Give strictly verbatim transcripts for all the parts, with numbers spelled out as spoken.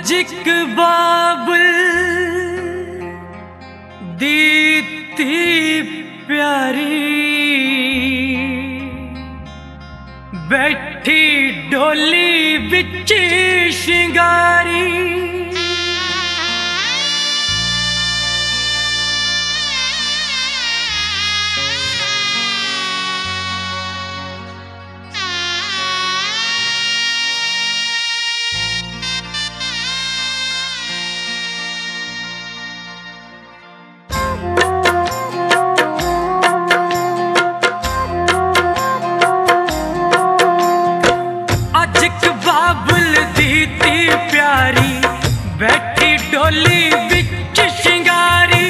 अजिक बाबुल दीती प्यारी बैठी डोली बिच शिंगारी। बैठी डोली बिच शिंगारी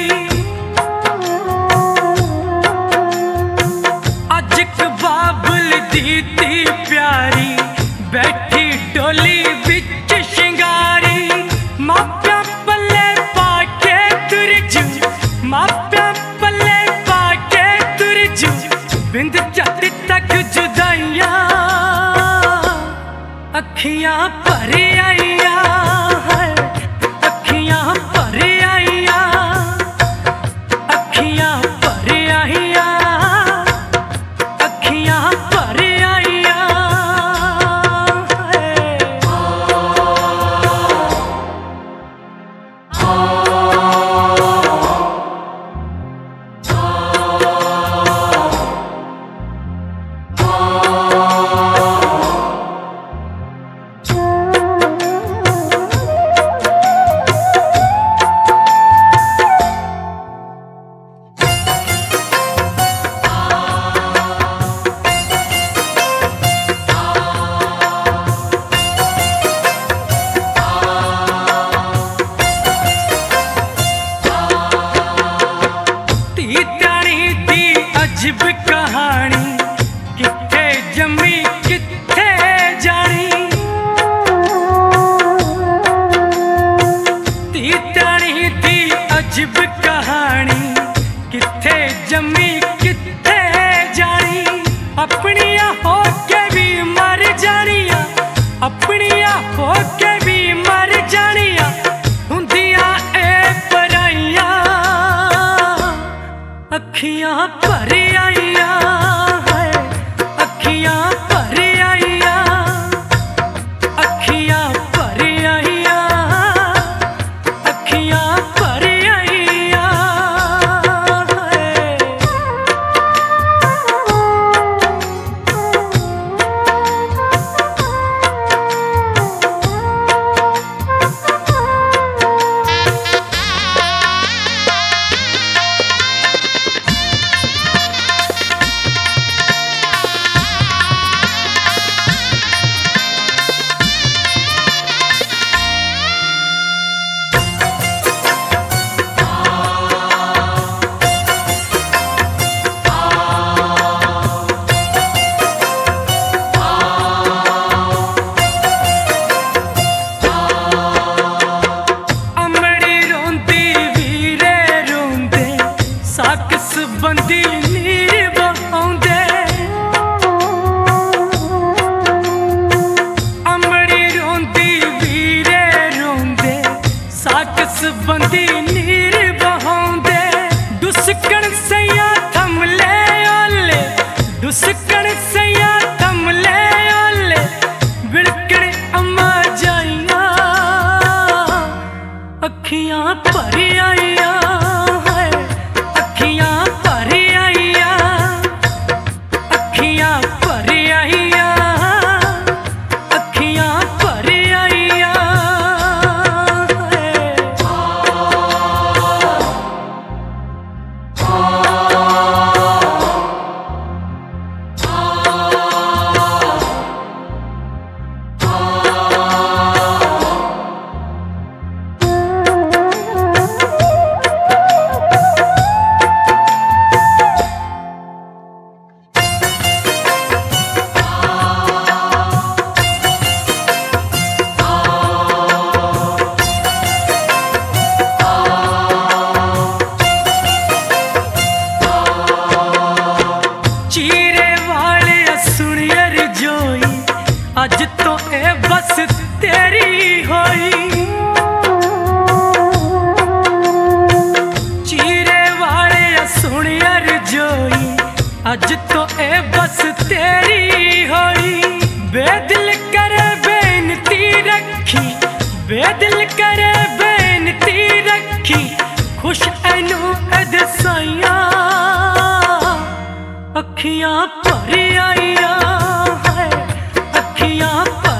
अजिक बाबुल दीती प्यारी बैठी डोली बिच शिंगारी। माप्या पल्ले पाके तुरजू माप्या पल्ले पाके तुरजू बिंद जट तक जुदाइयां अखियां भर आइया अजीब कहानी किथे जमी किथे जानी। तीतानी दी अजीब कहानी किथे जमी किथे जानी। अपनिया हो के भी मर जानिया अपनिया हो के भी मर जानिया हुंदियां ए पराइयां अखियां भर आइया है अखियां भर आइया अखियां भर आइया अखियां भर आइया। बंदी नीर बहाउंदे अमड़ी रोंदी वीरे रोंदे साकस बंदी नीर बहाउंदे। दुसकण सैया थम ले ओले दुसकण सैया थम ले ओले बिड़कण अम्मा जाइया अखियां भर आइया अज तो ए बस तेरी होई। अज तो ए बस तेरी होई। बेदिल करे बेनती रखी, बेदिल करे बेनती रखी, खुश एनू एद साइया। अखियां भरी आइया है, अखियां